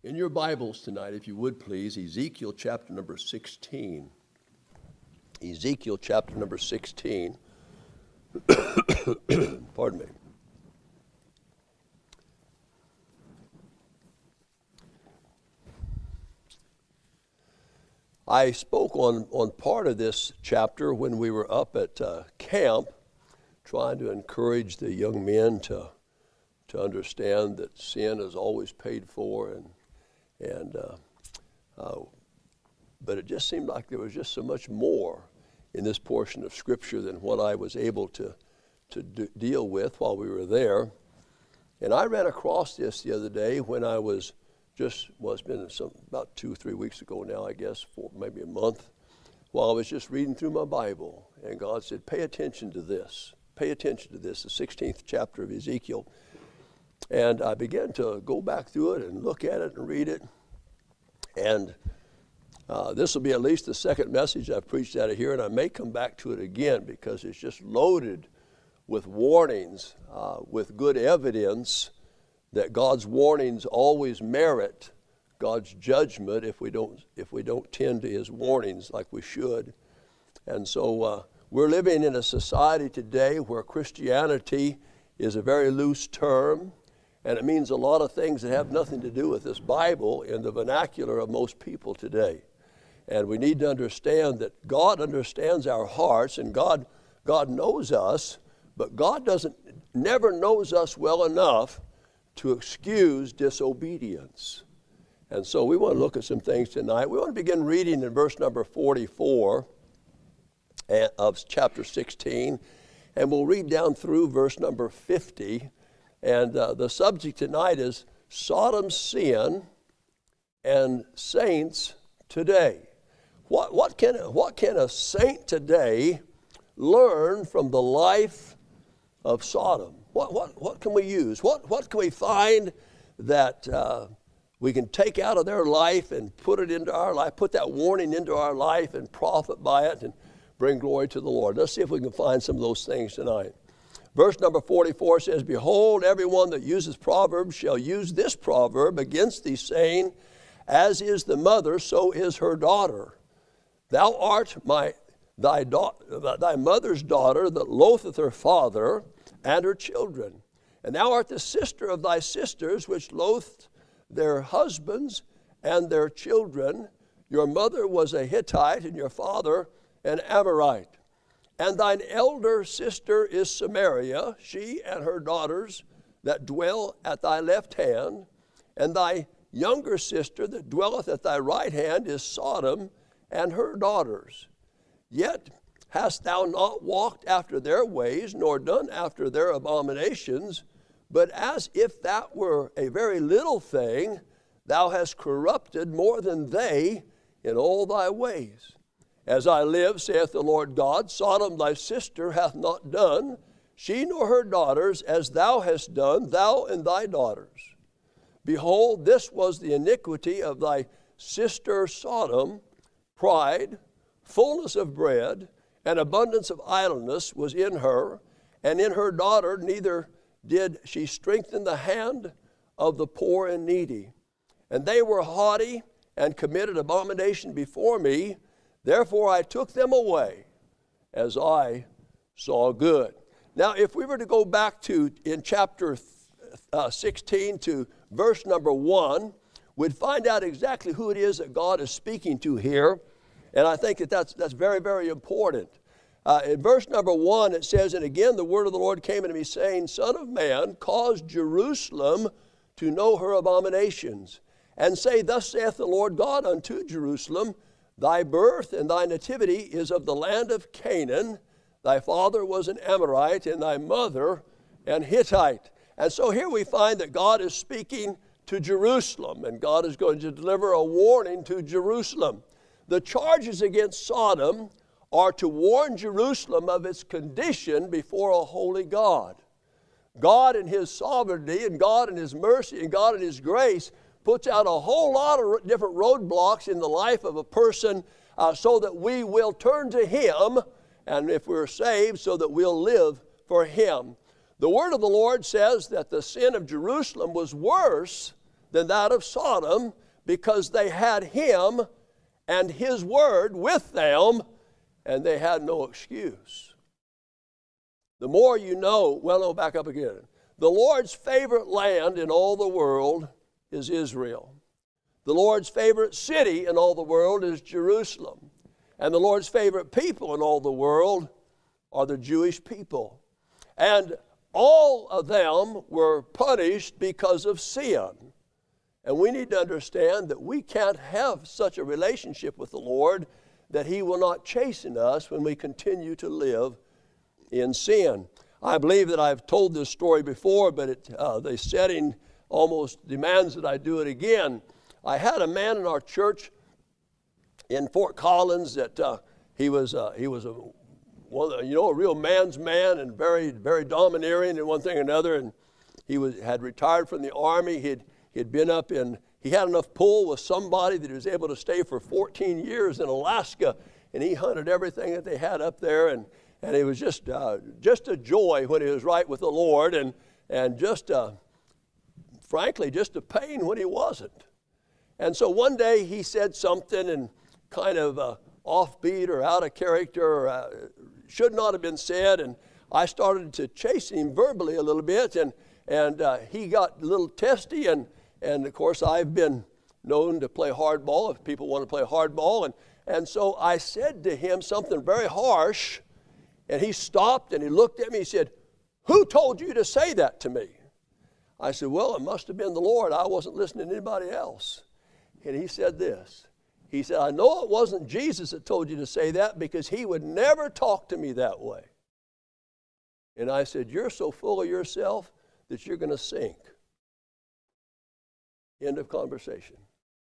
In your Bibles tonight, if you would please, Ezekiel chapter number 16. Ezekiel chapter number 16. Pardon me. I spoke on part of this chapter when we were up at camp, trying to encourage the young men to understand that sin is always paid for, but it just seemed like there was just so much more in this portion of Scripture than what I was able to deal with while we were there. And I ran across this the other day when I was it's been about 2 or 3 weeks ago now, I guess, for maybe a month, while I was just reading through my Bible. And God said, pay attention to this. Pay attention to this, the 16th chapter of Ezekiel. And I began to go back through it and look at it and read it. And this will be at least the second message I've preached out of here, and I may come back to it again because it's just loaded with warnings, with good evidence that God's warnings always merit God's judgment if we don't tend to His warnings like we should. And so we're living in a society today where Christianity is a very loose term, and it means a lot of things that have nothing to do with this Bible in the vernacular of most people today. And we need to understand that God understands our hearts, and God knows us, but God never knows us well enough to excuse disobedience. And so we want to look at some things tonight. We want to begin reading in verse number 44 of chapter 16, and we'll read down through verse number 50. And the subject tonight is Sodom's sin and saints today. What can a saint today learn from the life of Sodom? What can we use? What can we find that we can take out of their life and put it into our life, put that warning into our life and profit by it and bring glory to the Lord? Let's see if we can find some of those things tonight. Verse number 44 says, Behold, everyone that uses proverbs shall use this proverb against thee, saying, As is the mother, so is her daughter. Thou art thy mother's daughter that loatheth her father and her children. And thou art the sister of thy sisters, which loathed their husbands and their children. Your mother was a Hittite, and your father an Amorite. And thine elder sister is Samaria, she and her daughters that dwell at thy left hand. And thy younger sister that dwelleth at thy right hand is Sodom and her daughters. Yet hast thou not walked after their ways, nor done after their abominations, but as if that were a very little thing, thou hast corrupted more than they in all thy ways. As I live, saith the Lord God, Sodom thy sister hath not done, she nor her daughters, as thou hast done, thou and thy daughters. Behold, this was the iniquity of thy sister Sodom, pride, fullness of bread, and abundance of idleness was in her, and in her daughter neither did she strengthen the hand of the poor and needy. And they were haughty and committed abomination before me, therefore I took them away as I saw good. Now, if we were to go back to, in chapter 16 to verse number 1, we'd find out exactly who it is that God is speaking to here. And I think that's very, very important. In verse number 1, it says, And again the word of the Lord came unto me, saying, Son of man, cause Jerusalem to know her abominations, and say, Thus saith the Lord God unto Jerusalem, Thy birth and thy nativity is of the land of Canaan. Thy father was an Amorite, and thy mother an Hittite. And so here we find that God is speaking to Jerusalem, and God is going to deliver a warning to Jerusalem. The charges against Sodom are to warn Jerusalem of its condition before a holy God. God in His sovereignty, and God in His mercy, and God in His grace puts out a whole lot of different roadblocks in the life of a person so that we will turn to Him, and if we're saved, so that we'll live for Him. The word of the Lord says that the sin of Jerusalem was worse than that of Sodom, because they had him and his word with them, and they had no excuse. The more you know, well, no, back up again. The Lord's favorite land in all the world is Israel. The Lord's favorite city in all the world is Jerusalem. And the Lord's favorite people in all the world are the Jewish people. And all of them were punished because of sin. And we need to understand that we can't have such a relationship with the Lord that he will not chasten us when we continue to live in sin. I believe that I've told this story before, but the setting almost demands that I do it again. I had a man in our church in Fort Collins that he was a real man's man, and very, very domineering in one thing or another. And he had retired from the Army. He'd been up he had enough pull with somebody that he was able to stay for 14 years in Alaska, and he hunted everything that they had up there, and it was just a joy when he was right with the Lord, and just frankly, just a pain when he wasn't. And so one day he said something, and kind of offbeat or out of character, or should not have been said, and I started to chase him verbally a little bit, and he got a little testy, and of course I've been known to play hardball if people want to play hardball, and so I said to him something very harsh, and he stopped and he looked at me. He said, "Who told you to say that to me?" I said, "Well, it must have been the Lord. I wasn't listening to anybody else." And he said this. He said, "I know it wasn't Jesus that told you to say that, because he would never talk to me that way." And I said, "You're so full of yourself that you're going to sink." End of conversation.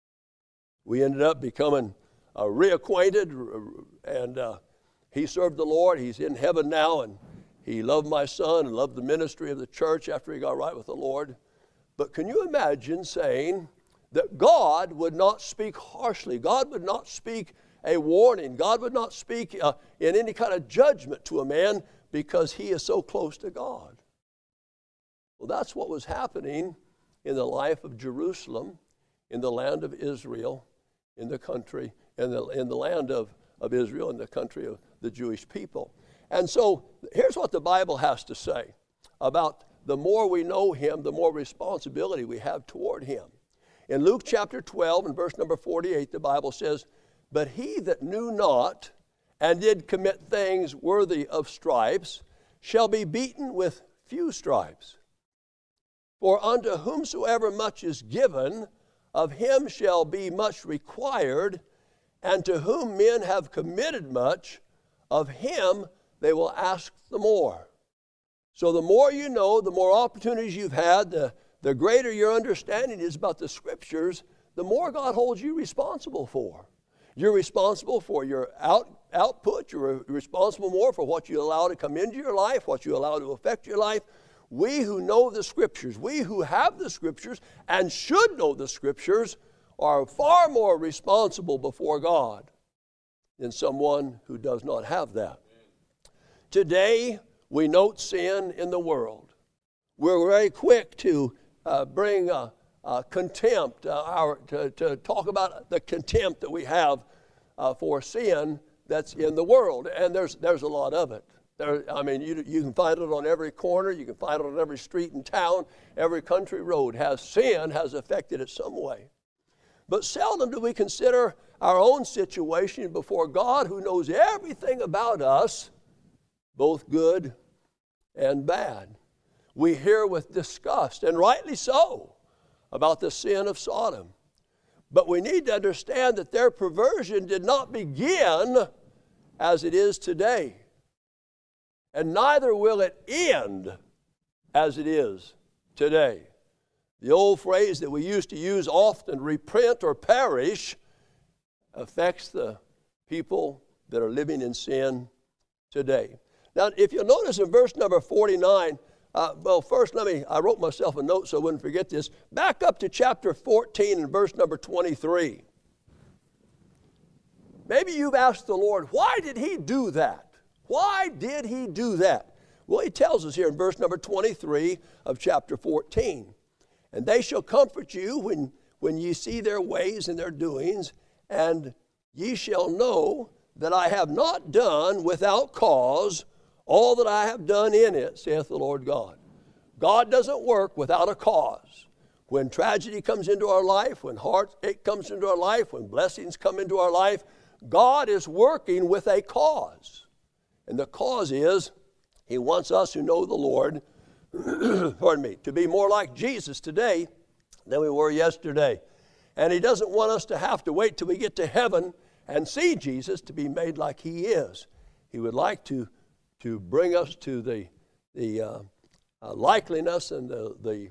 We ended up becoming reacquainted, and he served the Lord. He's in heaven now, and he loved my son and loved the ministry of the church after he got right with the Lord. But can you imagine saying that God would not speak harshly? God would not speak a warning. God would not speak in any kind of judgment to a man because he is so close to God. Well, that's what was happening in the life of Jerusalem, in the land of Israel, in the country, in the land of Israel, in the country of the Jewish people. And so here's what the Bible has to say about the more we know him, the more responsibility we have toward him. In Luke chapter 12 and verse number 48, the Bible says, "But he that knew not and did commit things worthy of stripes shall be beaten with few stripes. For unto whomsoever much is given, of him shall be much required, and to whom men have committed much, of him they will ask the more." So the more you know, the more opportunities you've had, the greater your understanding is about the Scriptures, the more God holds you responsible for. You're responsible for your output. You're responsible more for what you allow to come into your life, what you allow to affect your life. We who know the Scriptures, we who have the Scriptures and should know the Scriptures, are far more responsible before God than someone who does not have that. Today, we note sin in the world. We're very quick to bring contempt, to talk about the contempt that we have for sin that's in the world, and there's a lot of it. You can find it on every corner. You can find it on every street in town. Every country road sin has affected it some way. But seldom do we consider our own situation before God, who knows everything about us, both good and bad. We hear with disgust, and rightly so, about the sin of Sodom. But we need to understand that their perversion did not begin as it is today. And neither will it end as it is today. The old phrase that we used to use often, repent or perish, affects the people that are living in sin today. Now, if you'll notice in verse number 49, first I wrote myself a note so I wouldn't forget this. Back up to chapter 14 and verse number 23. Maybe you've asked the Lord, why did he do that? Why did he do that? Well, he tells us here in verse number 23 of chapter 14. And they shall comfort you when ye see their ways and their doings, and ye shall know that I have not done without cause all that I have done in it, saith the Lord God. God doesn't work without a cause. When tragedy comes into our life, when heartache comes into our life, when blessings come into our life, God is working with a cause. And the cause is He wants us who know the Lord, pardon me, to be more like Jesus today than we were yesterday. And He doesn't want us to have to wait till we get to heaven and see Jesus to be made like He is. He would like to bring us to the likeliness and the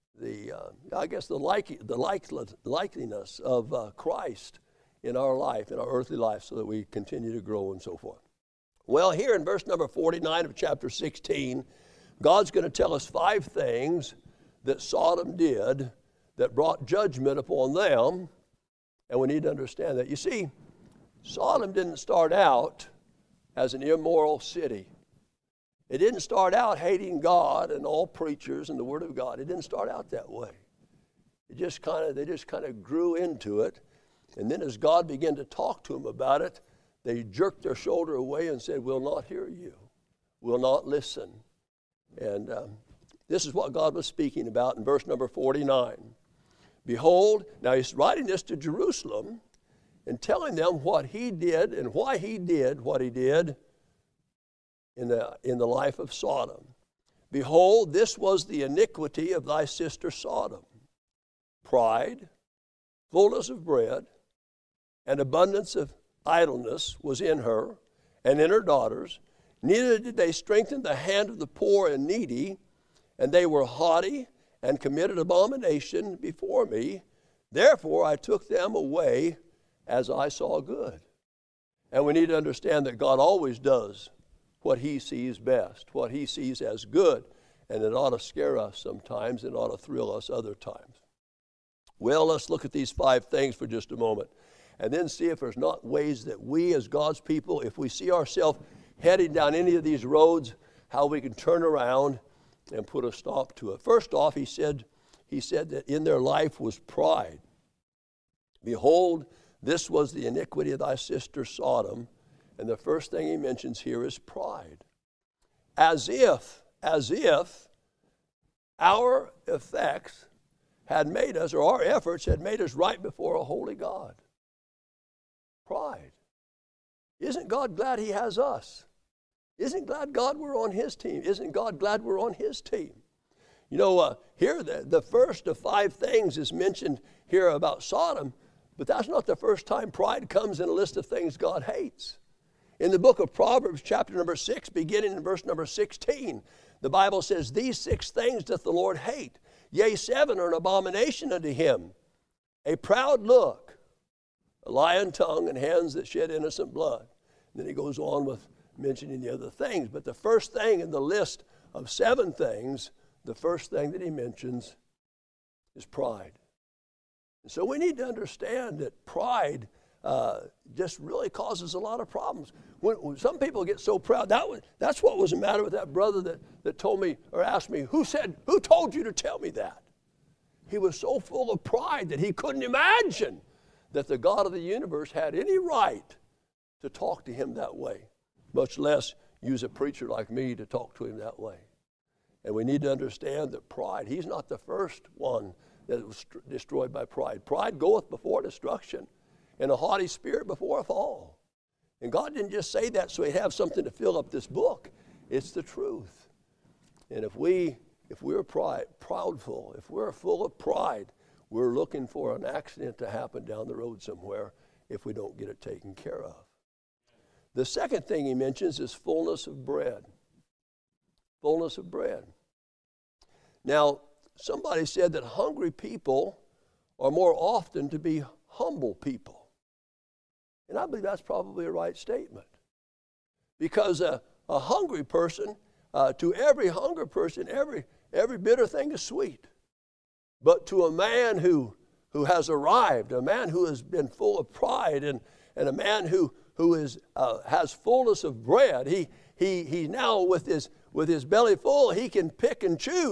likeliness of Christ in our life, in our earthly life, so that we continue to grow and so forth. Well, here in verse number 49 of chapter 16, God's going to tell us 5 things that Sodom did that brought judgment upon them, and we need to understand that. You see, Sodom didn't start out as an immoral city. It didn't start out hating God and all preachers and the Word of God. It didn't start out that way. They just kind of grew into it, and then as God began to talk to them about it, they jerked their shoulder away and said, "We'll not hear you. We'll not listen." And this is what God was speaking about in verse number 49. Behold, now He's writing this to Jerusalem and telling them what He did and why He did what He did in the life of Sodom. Behold, this was the iniquity of thy sister Sodom. Pride, fullness of bread, and abundance of idleness was in her and in her daughters. Neither did they strengthen the hand of the poor and needy, and they were haughty and committed abomination before me. Therefore I took them away as I saw good. And we need to understand that God always does what He sees best, what He sees as good, and it ought to scare us sometimes, and it ought to thrill us other times. Well, let's look at these 5 things for just a moment, and then see if there's not ways that we as God's people, if we see ourselves heading down any of these roads, how we can turn around and put a stop to it. First off, he said that in their life was pride. Behold, this was the iniquity of thy sister Sodom. And the first thing he mentions here is pride. As if our effects had made us, or our efforts had made us right before a holy God. Pride. Isn't God glad He has us? Isn't God we're on His team? Isn't God glad we're on His team? You know, here the first of 5 things is mentioned here about Sodom, but that's not the first time pride comes in a list of things God hates. In the book of Proverbs, chapter number 6, beginning in verse number 16, the Bible says, "These 6 things doth the Lord hate, yea, 7 are an abomination unto Him. A proud look, a lying tongue, and hands that shed innocent blood." And then he goes on with mentioning the other things. But the first thing in the list of 7 things, the first thing that he mentions is pride. And so we need to understand that pride just really causes a lot of problems. When some people get so proud, that's what was the matter with that brother that told me or asked me, who told you to tell me that? He was so full of pride that he couldn't imagine that the God of the universe had any right to talk to him that way, much less use a preacher like me to talk to him that way. And we need to understand that pride, he's not the first one that was destroyed by pride. Pride goeth before destruction, and a haughty spirit before a fall. And God didn't just say that so he'd have something to fill up this book. It's the truth. And if we're proudful, if we're full of pride, we're looking for an accident to happen down the road somewhere if we don't get it taken care of. The second thing he mentions is fullness of bread. Fullness of bread. Now, somebody said that hungry people are more often to be humble people. And I believe that's probably a right statement. Because a hungry person, to every hungry person, every bitter thing is sweet. But to a man who has arrived, a man who has been full of pride, and a man who has fullness of bread, he now with his belly full, he can pick and choose.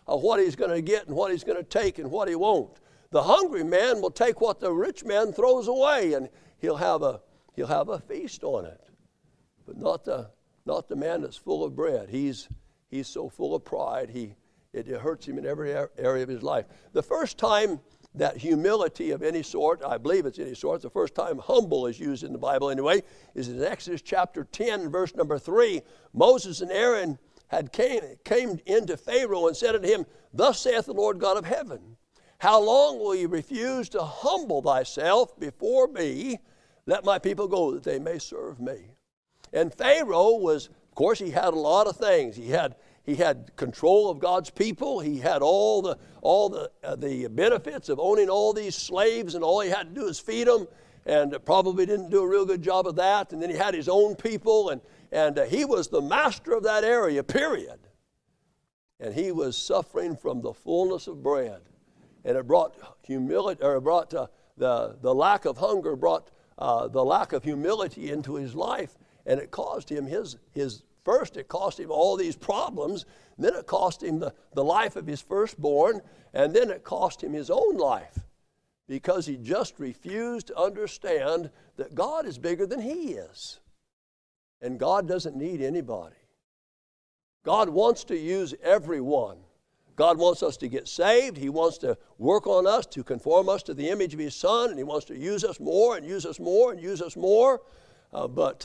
what he's going to get and what he's going to take and what he won't. The hungry man will take what the rich man throws away, and he'll have a feast on it. But not the man that's full of bread. He's so full of pride, it hurts him in every area of his life. The first time that humility of any sort, I believe it's any sort, the first time humble is used in the Bible anyway, is in Exodus chapter 10, verse number 3. Moses and Aaron came into Pharaoh and said unto him, Thus saith the Lord God of heaven, how long will you refuse to humble thyself before me? Let my people go that they may serve me. And Pharaoh was, of course, he had a lot of things. He had control of God's people. He had all the benefits of owning all these slaves, and all he had to do is feed them, and probably didn't do a real good job of that. And then he had his own people, and he was the master of that area, period. And he was suffering from the fullness of bread. And it brought humility, or it brought the lack of hunger, brought the lack of humility into his life, and it caused him first it cost him all these problems, then it cost him the life of his firstborn, and then it cost him his own life, because he just refused to understand that God is bigger than he is. And God doesn't need anybody. God wants to use everyone. God wants us to get saved. He wants to work on us to conform us to the image of his Son, and he wants to use us more and use us more and use us more. But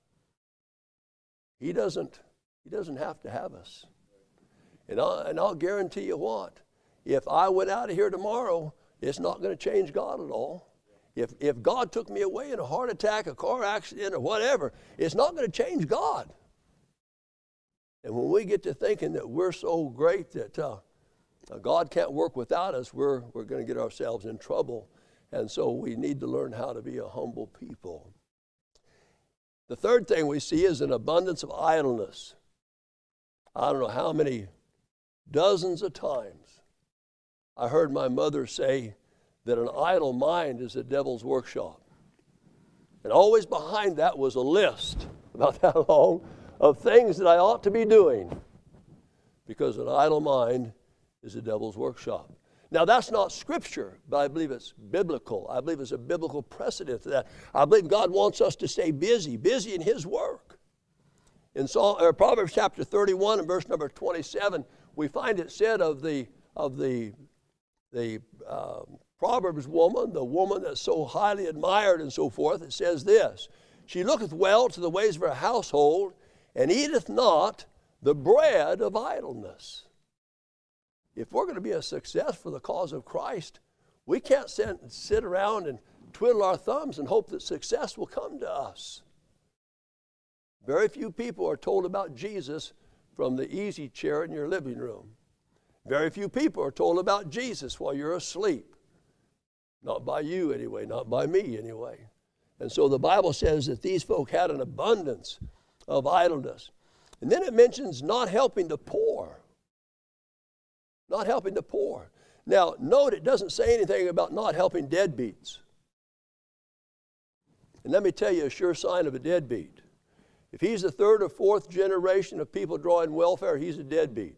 he doesn't have to have us. And I'll guarantee you what, if I went out of here tomorrow, it's not going to change God at all. If God took me away in a heart attack, a car accident, or whatever, it's not going to change God. And when we get to thinking that we're so great that God can't work without us, we're going to get ourselves in trouble. And so we need to learn how to be a humble people. The third thing we see is an abundance of idleness. I don't know how many dozens of times I heard my mother say that an idle mind is a devil's workshop. And always behind that was a list, about that long, of things that I ought to be doing, because an idle mind is a devil's workshop. Now, that's not scripture, but I believe it's biblical. I believe it's a biblical precedent to that. I believe God wants us to stay busy in his work. In Proverbs chapter 31 and verse number 27, we find it said of the Proverbs woman, the woman that's so highly admired and so forth, it says this: she looketh well to the ways of her household, and eateth not the bread of idleness. If we're going to be a success for the cause of Christ, we can't sit around and twiddle our thumbs and hope that success will come to us. Very few people are told about Jesus from the easy chair in your living room. Very few people are told about Jesus while you're asleep. Not by you anyway, not by me anyway. And so the Bible says that these folk had an abundance of idleness. And then it mentions not helping the poor. Not helping the poor. Now, note it doesn't say anything about not helping deadbeats. And let me tell you a sure sign of a deadbeat. If he's the third or fourth generation of people drawing welfare, he's a deadbeat.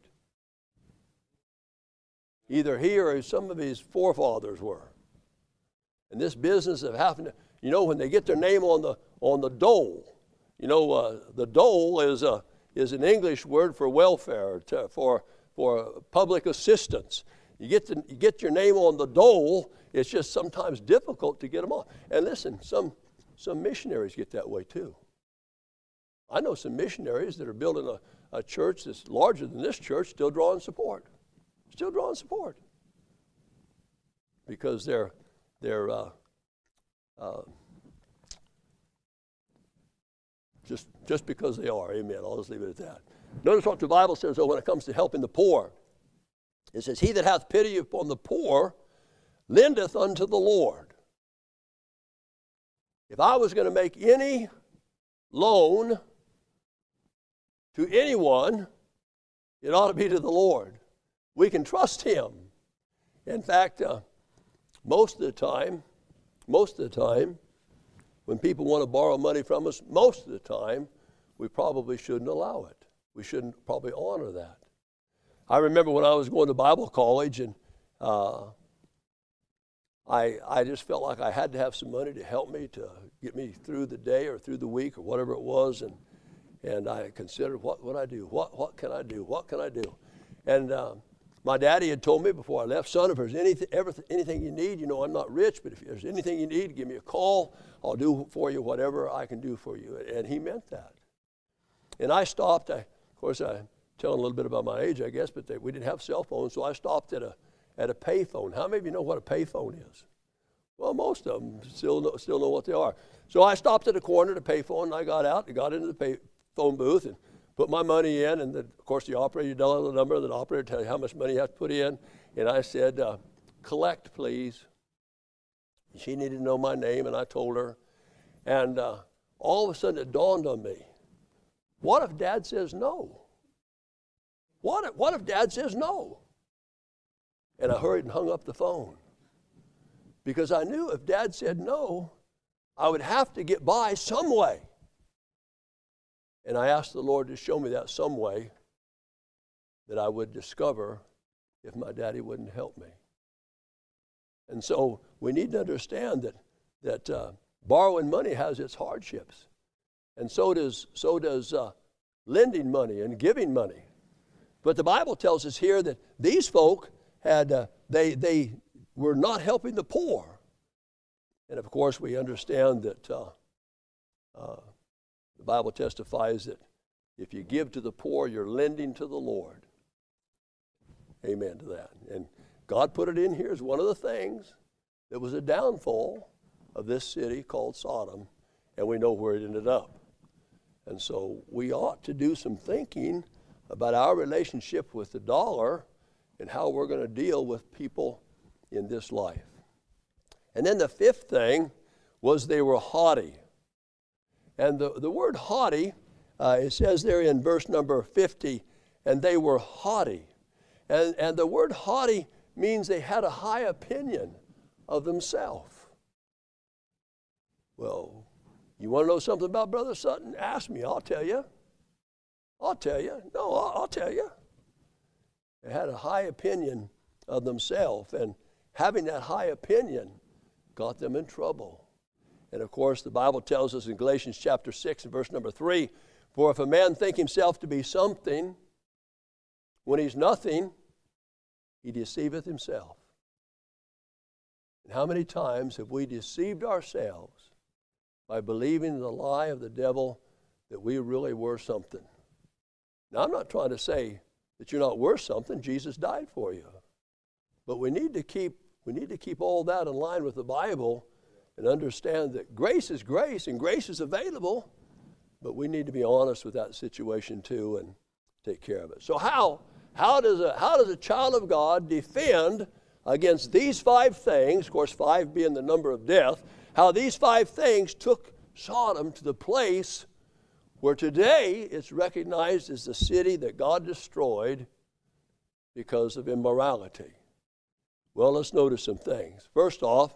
Either he or some of his forefathers were. And this business of having to, when they get their name on the dole, the dole is an English word for welfare, for public assistance. You get your name on the dole, it's just sometimes difficult to get them on. And listen, some missionaries get that way too. I know some missionaries that are building a church that's larger than this church, still drawing support. Still drawing support. Because they're just because they are. Amen. I'll just leave it at that. Notice what the Bible says, when it comes to helping the poor. It says, he that hath pity upon the poor lendeth unto the Lord. If I was going to make any loan to anyone, it ought to be to the Lord. We can trust him. In fact, most of the time, when people want to borrow money from us, most of the time, we probably shouldn't allow it. We shouldn't probably honor that. I remember when I was going to Bible college, and I just felt like I had to have some money to help me, to get me through the day or through the week or whatever it was. And I considered, what would I do? What can I do? What can I do? And my daddy had told me before I left, son, if there's anything you need, you know I'm not rich, but if there's anything you need, give me a call. I'll do for you whatever I can do for you. And he meant that. And I stopped. Of course, I'm telling a little bit about my age, I guess, but we didn't have cell phones, so I stopped at a payphone. How many of you know what a payphone is? Well, most of them still know what they are. So I stopped at a corner to payphone, and I got out and got into the payphone booth and put my money in, and of course the operator, you dial the number, and the operator tells you how much money you have to put in, and I said, collect, please. She needed to know my name, and I told her, and all of a sudden it dawned on me, what if Dad says no? What if Dad says no? And I hurried and hung up the phone, because I knew if Dad said no, I would have to get by some way. And I asked the Lord to show me that some way that I would discover if my daddy wouldn't help me. And so we need to understand that borrowing money has its hardships. And so does lending money and giving money. But the Bible tells us here that these folk had, they were not helping the poor. And of course we understand that the Bible testifies that if you give to the poor, you're lending to the Lord. Amen to that. And God put it in here as one of the things that was a downfall of this city called Sodom, and we know where it ended up. And so we ought to do some thinking about our relationship with the dollar and how we're going to deal with people in this life. And then the fifth thing was they were haughty. And the word haughty, it says there in verse number 50, and they were haughty. And the word haughty means they had a high opinion of themselves. Well, you want to know something about Brother Sutton? Ask me, I'll tell you. I'll tell you. No, I'll tell you. They had a high opinion of themselves, and having that high opinion got them in trouble. And of course, the Bible tells us in Galatians chapter 6 and verse number 3, for if a man think himself to be something, when he's nothing, he deceiveth himself. And how many times have we deceived ourselves by believing the lie of the devil that we really were something? Now, I'm not trying to say that you're not worth something. Jesus died for you. But we need to keep all that in line with the Bible and understand that grace is grace and grace is available, but we need to be honest with that situation too and take care of it. So how does a child of God defend against these 5 things, of course 5 being the number of death, how these 5 things took Sodom to the place where today it's recognized as the city that God destroyed because of immorality? Well, let's notice some things. First off,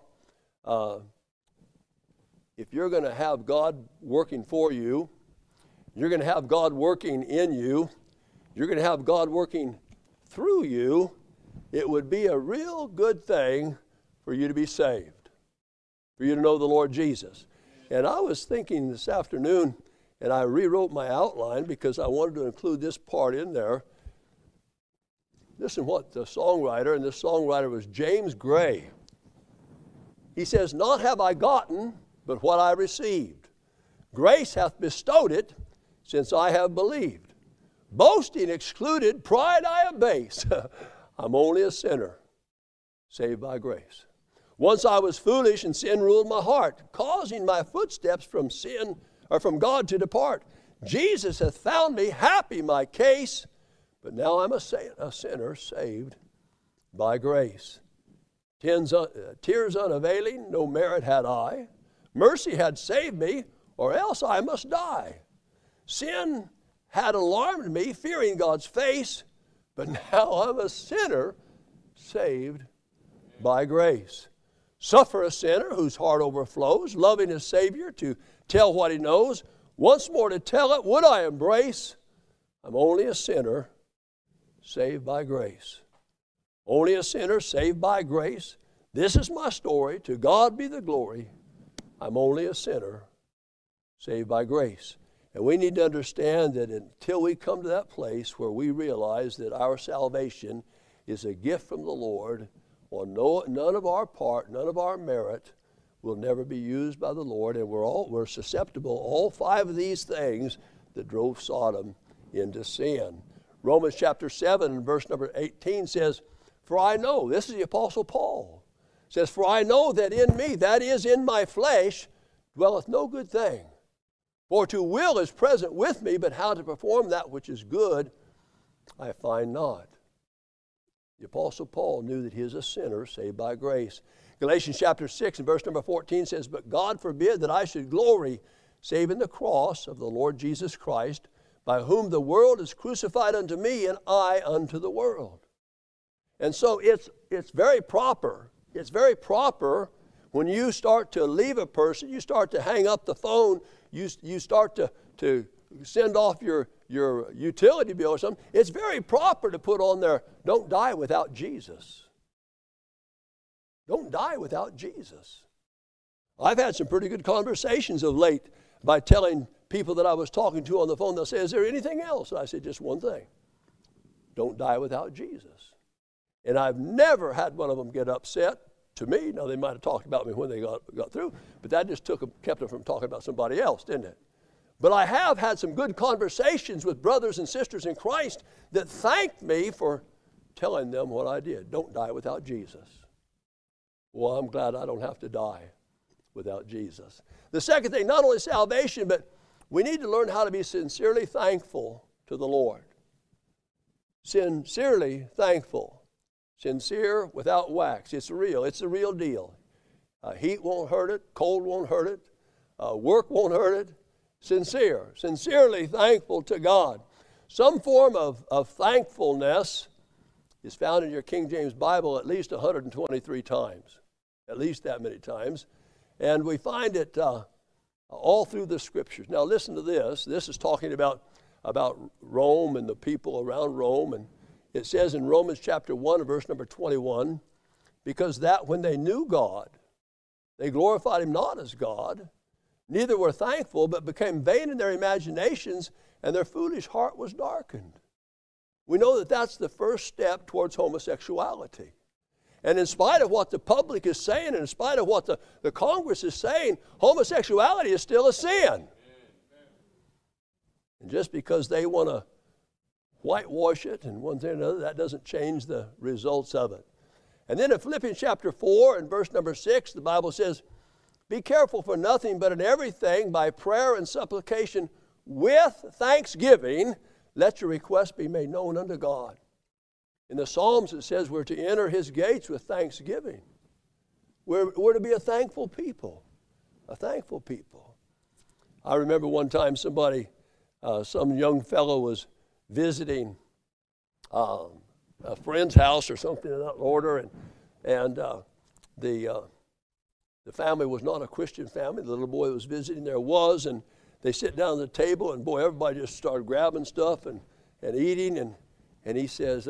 if you're going to have God working for you, you're going to have God working in you, you're going to have God working through you, it would be a real good thing for you to be saved, for you to know the Lord Jesus. And I was thinking this afternoon, and I rewrote my outline because I wanted to include this part in there. Listen what the songwriter, and this songwriter was James Gray. He says, not have I gotten, but what I received. Grace hath bestowed it, since I have believed. Boasting excluded, pride I abase. I'm only a sinner, saved by grace. Once I was foolish, and sin ruled my heart, causing my footsteps from sin, or from God to depart. Jesus hath found me, happy my case, but now I'm a sinner, saved by grace. Tears unavailing, no merit had I. Mercy had saved me, or else I must die. Sin had alarmed me, fearing God's face, but now I'm a sinner, saved by grace. Suffer a sinner whose heart overflows, loving his Savior to tell what he knows. Once more to tell it would I embrace. I'm only a sinner, saved by grace. Only a sinner saved by grace. This is my story. To God be the glory. I'm only a sinner saved by grace. And we need to understand that until we come to that place where we realize that our salvation is a gift from the Lord, on none of our part, none of our merit, will never be used by the Lord, and we're susceptible, all five of these things that drove Sodom into sin. Romans chapter 7, verse number 18 says, for I know, this is the Apostle Paul, says, for I know that in me, that is in my flesh, dwelleth no good thing. For to will is present with me, but how to perform that which is good, I find not. The Apostle Paul knew that he is a sinner saved by grace. Galatians chapter 6 and verse number 14 says, but God forbid that I should glory save in the cross of the Lord Jesus Christ, by whom the world is crucified unto me, and I unto the world. And so it's very proper. It's very proper when you start to leave a person, you start to hang up the phone, you start to send off your utility bill or something. It's very proper to put on there, don't die without Jesus. Don't die without Jesus. I've had some pretty good conversations of late by telling people that I was talking to on the phone. They'll say, is there anything else? And I say, just one thing. Don't die without Jesus. And I've never had one of them get upset to me. Now, they might have talked about me when they got through, but that just kept them from talking about somebody else, didn't it? But I have had some good conversations with brothers and sisters in Christ that thanked me for telling them what I did. Don't die without Jesus. Well, I'm glad I don't have to die without Jesus. The second thing, not only salvation, but we need to learn how to be sincerely thankful to the Lord. Sincerely thankful. Sincere without wax. It's real. It's the real deal. Heat won't hurt it. Cold won't hurt it. Work won't hurt it. Sincere. Sincerely thankful to God. Some form of thankfulness is found in your King James Bible at least 123 times. At least that many times. And we find it all through the Scriptures. Now listen to this. This is talking about Rome and the people around Rome. And it says in Romans chapter 1, verse number 21, because that when they knew God, they glorified him not as God, neither were thankful, but became vain in their imaginations, and their foolish heart was darkened. We know that that's the first step towards homosexuality. And in spite of what the public is saying, and in spite of what the Congress is saying, homosexuality is still a sin. And just because they want to whitewash it and one thing or another, that doesn't change the results of it. And then in Philippians chapter 4 and verse number 6, the Bible says, be careful for nothing, but in everything by prayer and supplication with thanksgiving, let your requests be made known unto God. In the Psalms it says we're to enter his gates with thanksgiving. We're to be a thankful people. A thankful people. I remember one time some young fellow was visiting a friend's house or something in that order, and the family was not a Christian family. The little boy that was visiting there was, and they sit down at the table, and boy, everybody just started grabbing stuff and eating, and he says,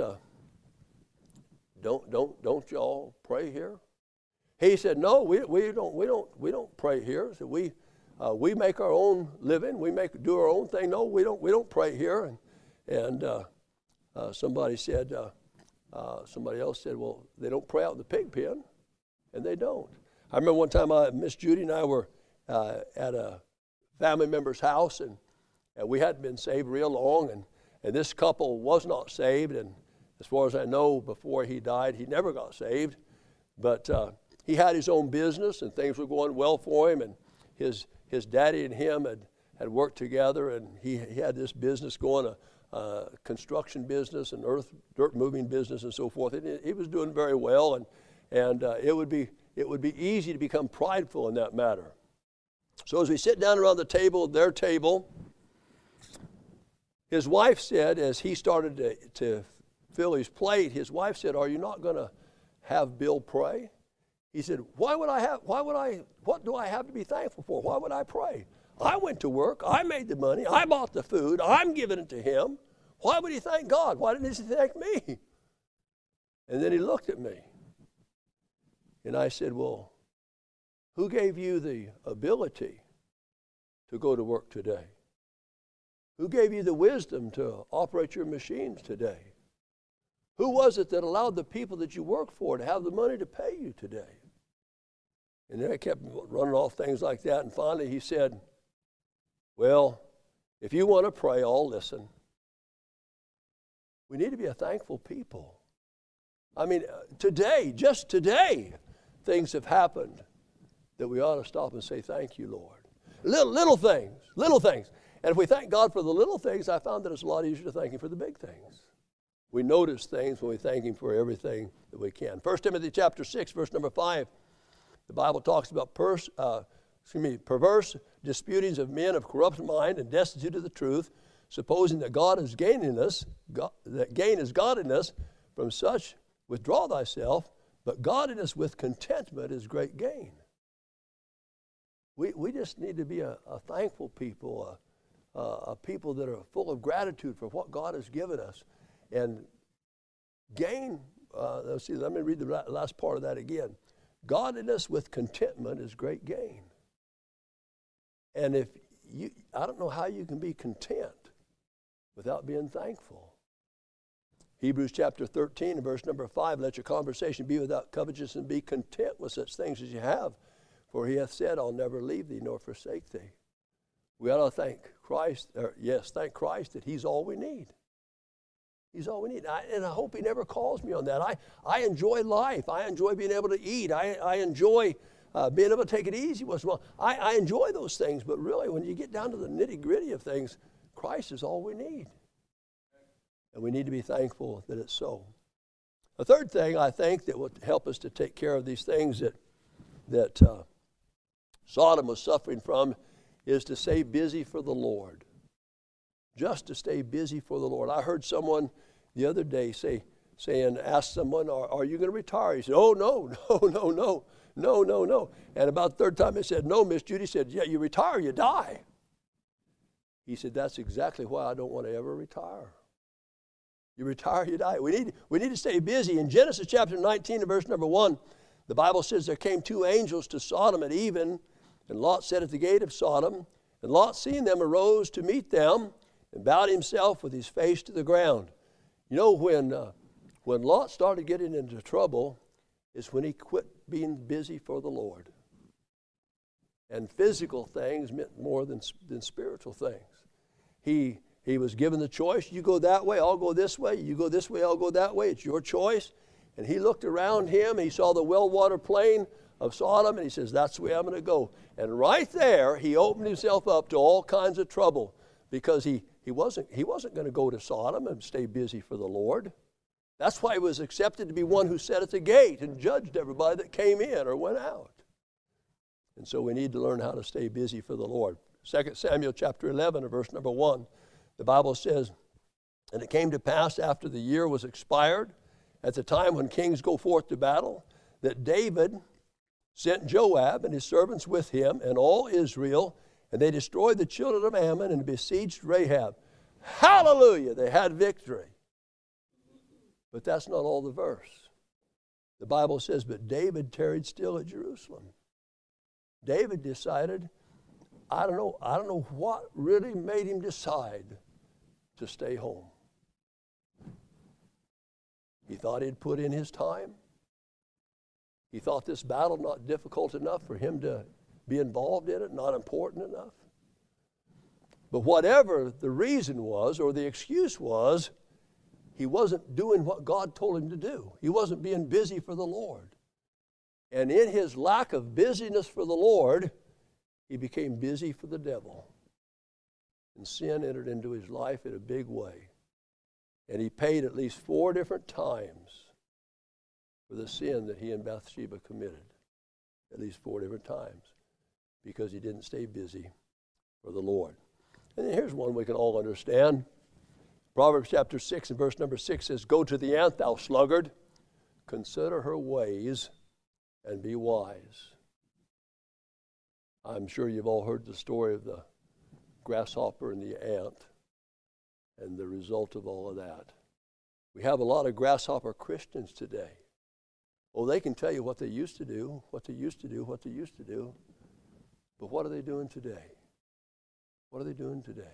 don't y'all pray here? He said, no, we don't pray here. So we make our own living. We do our own thing. No, we don't pray here. And somebody else said, well, they don't pray out in the pig pen, and they don't. I remember one time Miss Judy and I were at a family member's house, and we hadn't been saved real long, and this couple was not saved, and as far as I know, before he died, he never got saved, but he had his own business, and things were going well for him, and his daddy and him had worked together, and he had this business going, a construction business, and dirt moving business, and so forth. And he was doing very well, and it would be easy to become prideful in that matter. So as we sit down around the table, their table, his wife said, as he started to fill his plate, his wife said, are you not going to have Bill pray? He said, what do I have to be thankful for? Why would I pray? I went to work. I made the money. I bought the food. I'm giving it to him. Why would he thank God? Why didn't he thank me? And then he looked at me. And I said, well, who gave you the ability to go to work today? Who gave you the wisdom to operate your machines today? Who was it that allowed the people that you work for to have the money to pay you today? And then I kept running off things like that. And finally he said, well, if you want to pray, I'll listen. We need to be a thankful people. I mean, today, just today, things have happened that we ought to stop and say, thank you, Lord. Little things. And if we thank God for the little things, I found that it's a lot easier to thank Him for the big things. We notice things when we thank Him for everything that we can. 1 Timothy chapter 6, verse number 5, the Bible talks about perverse disputings of men of corrupt mind and destitute of the truth, supposing that God is gaining us, that gain is godliness. From such withdraw thyself, but godliness with contentment is great gain. We just need to be a thankful people, a people that are full of gratitude for what God has given us. And gain, let me read the last part of that again. Godliness with contentment is great gain. And I don't know how you can be content without being thankful. Hebrews chapter 13 and verse number 5, let your conversation be without covetousness and be content with such things as you have. For he hath said, I'll never leave thee nor forsake thee. We ought to thank Christ that He's all we need. He's all we need. And I hope He never calls me on that. I enjoy life. I enjoy being able to eat. I enjoy being able to take it easy once in a while. I enjoy those things, but really when you get down to the nitty-gritty of things, Christ is all we need. And we need to be thankful that it's so. A third thing I think that would help us to take care of these things that Sodom was suffering from is to stay busy for the Lord. Just to stay busy for the Lord. I heard someone the other day ask someone, are you going to retire? He said, oh, no. And about the third time he said, no, Miss Judy said, yeah, you retire, you die. He said, that's exactly why I don't want to ever retire. You retire, you die. We need to stay busy. In Genesis chapter 19 and verse number 1, the Bible says there came two angels to Sodom at even, and Lot sat at the gate of Sodom. And Lot, seeing them, arose to meet them and bowed himself with his face to the ground. You know, when Lot started getting into trouble is when he quit being busy for the Lord. And physical things meant more than spiritual things. He was given the choice, you go that way, I'll go this way. You go this way, I'll go that way. It's your choice. And he looked around him, he saw the well-watered plain of Sodom, and he says, that's the way I'm going to go. And right there, he opened himself up to all kinds of trouble because he wasn't going to go to Sodom and stay busy for the Lord. That's why he was accepted to be one who sat at the gate and judged everybody that came in or went out. And so we need to learn how to stay busy for the Lord. 2 Samuel chapter 11 and verse number 1, the Bible says, and it came to pass after the year was expired, at the time when kings go forth to battle, that David sent Joab and his servants with him and all Israel, and they destroyed the children of Ammon and besieged Rahab. Hallelujah! They had victory. But that's not all the verse. The Bible says, but David tarried still at Jerusalem. David decided, I don't know what really made him decide to stay home. He thought he'd put in his time. He thought this battle not difficult enough for him to be involved in it, not important enough. But whatever the reason was or the excuse was, he wasn't doing what God told him to do. He wasn't being busy for the Lord. And in his lack of busyness for the Lord, he became busy for the devil. And sin entered into his life in a big way. And he paid at least 4 different times for the sin that he and Bathsheba committed. At least 4 different times. Because he didn't stay busy for the Lord. And then here's one we can all understand. Proverbs chapter 6 and verse number 6 says, go to the ant, thou sluggard. Consider her ways and be wise. I'm sure you've all heard the story of the grasshopper and the ant. and the result of all of that. We have a lot of grasshopper Christians today. Oh, they can tell you what they used to do, what they used to do, what they used to do. But what are they doing today? What are they doing today?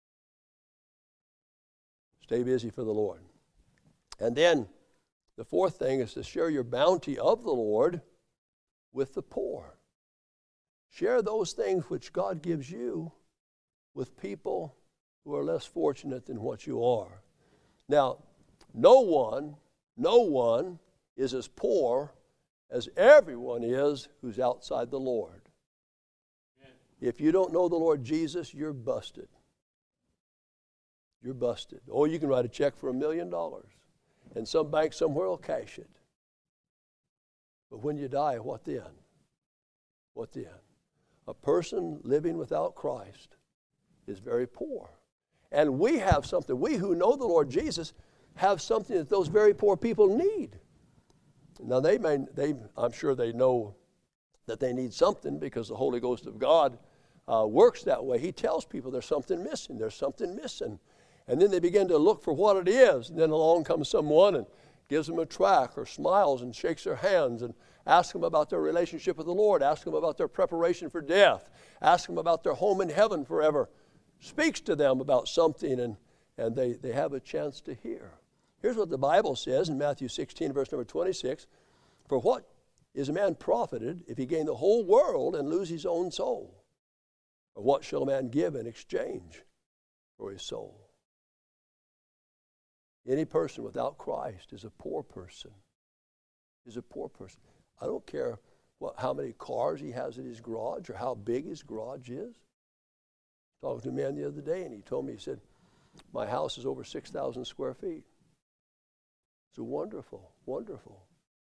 Stay busy for the Lord. And then the fourth thing is to share your bounty of the Lord with the poor. Share those things which God gives you with people who are less fortunate than what you are. Now, no one is as poor as everyone is who's outside the Lord. Amen. If you don't know the Lord Jesus, you're busted. You're busted. Or you can write a check for $1 million, and some bank somewhere will cash it. But when you die, what then? What then? A person living without Christ is very poor. And we have something. We who know the Lord Jesus have something that those very poor people need. Now, I'm sure they know that they need something because the Holy Ghost of God works that way. He tells people there's something missing. There's something missing. And then they begin to look for what it is. And then along comes someone and gives them a tract or smiles and shakes their hands and asks them about their relationship with the Lord, asks them about their preparation for death, asks them about their home in heaven forever, speaks to them about something, and they have a chance to hear. Here's what the Bible says in Matthew 16, verse number 26. For what is a man profited if he gain the whole world and lose his own soul? Or what shall a man give in exchange for his soul? Any person without Christ is a poor person. Is a poor person. I don't care how many cars he has in his garage or how big his garage is. Talking to a man the other day, and he told me, he said, my house is over 6,000 square feet. So wonderful, wonderful.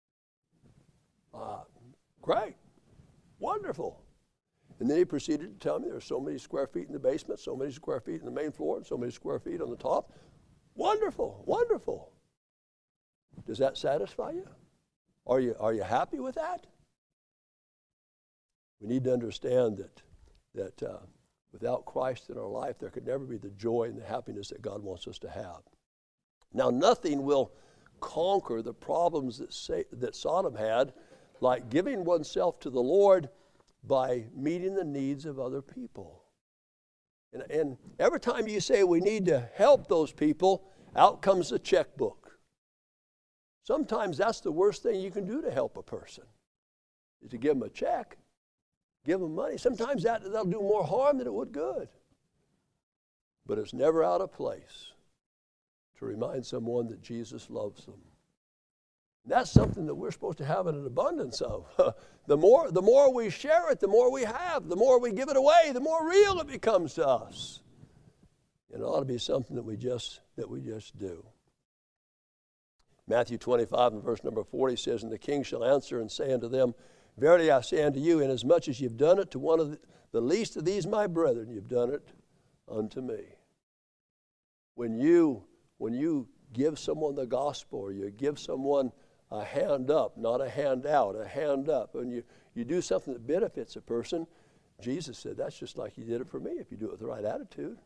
Great, wonderful. And then he proceeded to tell me there's so many square feet in the basement, so many square feet in the main floor, and so many square feet on the top. Wonderful, wonderful. Does that satisfy you? Are you happy with that? We need to understand that without Christ in our life, there could never be the joy and the happiness that God wants us to have. Now, nothing will conquer the problems that Sodom had, like giving oneself to the Lord by meeting the needs of other people. And every time you say we need to help those people, out comes the checkbook. Sometimes that's the worst thing you can do to help a person, is to give them a check, give them money. Sometimes that'll do more harm than it would good. But it's never out of place to remind someone that Jesus loves them. That's something that we're supposed to have in an abundance of. The more we share it, the more we have. The more we give it away, the more real it becomes to us. And it ought to be something that we just do. Matthew 25 and verse number 40 says, and the king shall answer and say unto them, verily I say unto you, inasmuch as you've done it to one of the least of these my brethren, you've done it unto me. When you give someone the gospel, or you give someone a hand up, not a hand out, a hand up, and you do something that benefits a person, Jesus said, that's just like you did it for me if you do it with the right attitude.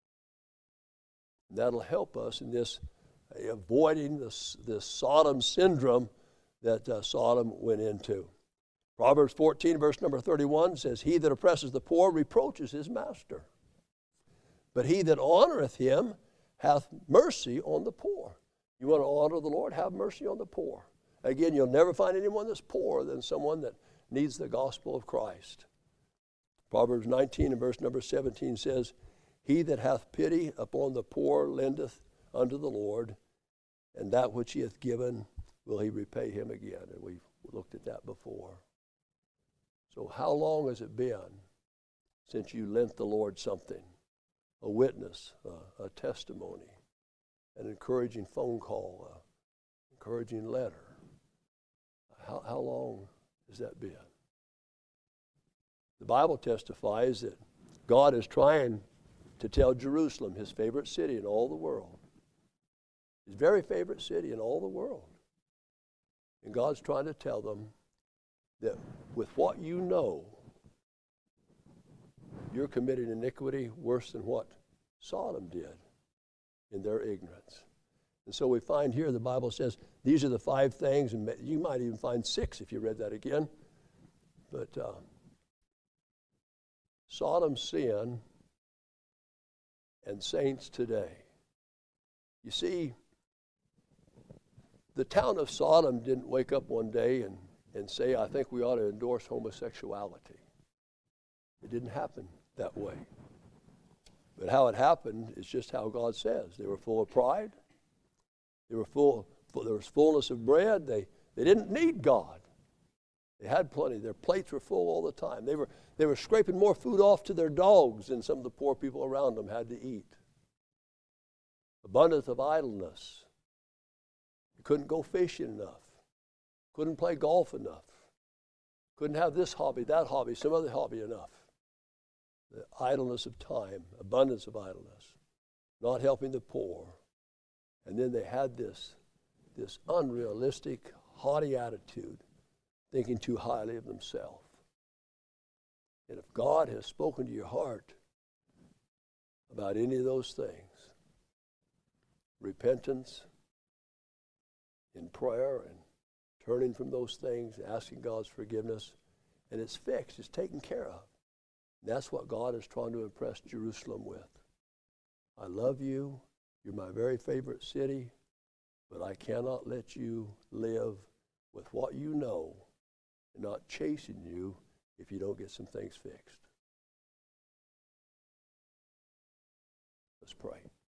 And that'll help us in this avoiding this Sodom syndrome that Sodom went into. Proverbs 14, verse number 31 says, he that oppresses the poor reproaches his master, but he that honoreth him hath mercy on the poor. You want to honor the Lord? Have mercy on the poor. Again, you'll never find anyone that's poorer than someone that needs the gospel of Christ. Proverbs 19 and verse number 17 says, he that hath pity upon the poor lendeth unto the Lord, and that which he hath given will he repay him again. And we've looked at that before. So how long has it been since you lent the Lord something? A witness, a testimony, an encouraging phone call, an encouraging letter. How long has that been? The Bible testifies that God is trying to tell Jerusalem, his favorite city in all the world, his very favorite city in all the world. And God's trying to tell them that with what you know, you're committing iniquity worse than what Sodom did. in their ignorance. And so we find here the Bible says these are the 5 things, and you might even find 6 if you read that again. But Sodom's sin and saints today. You see, the town of Sodom didn't wake up one day and say, I think we ought to endorse homosexuality. It didn't happen that way. But how it happened is just how God says. They were full of pride. There was fullness of bread. They didn't need God. They had plenty. Their plates were full all the time. They were scraping more food off to their dogs than some of the poor people around them had to eat. Abundance of idleness. You couldn't go fishing enough. Couldn't play golf enough. Couldn't have this hobby, that hobby, some other hobby enough. The idleness of time, abundance of idleness, not helping the poor. And then they had this unrealistic, haughty attitude, thinking too highly of themselves. And if God has spoken to your heart about any of those things, repentance in prayer and turning from those things, asking God's forgiveness, and it's fixed, it's taken care of. And that's what God is trying to impress Jerusalem with. I love you. You're my very favorite city, but I cannot let you live with what you know and not chasing you if you don't get some things fixed. Let's pray.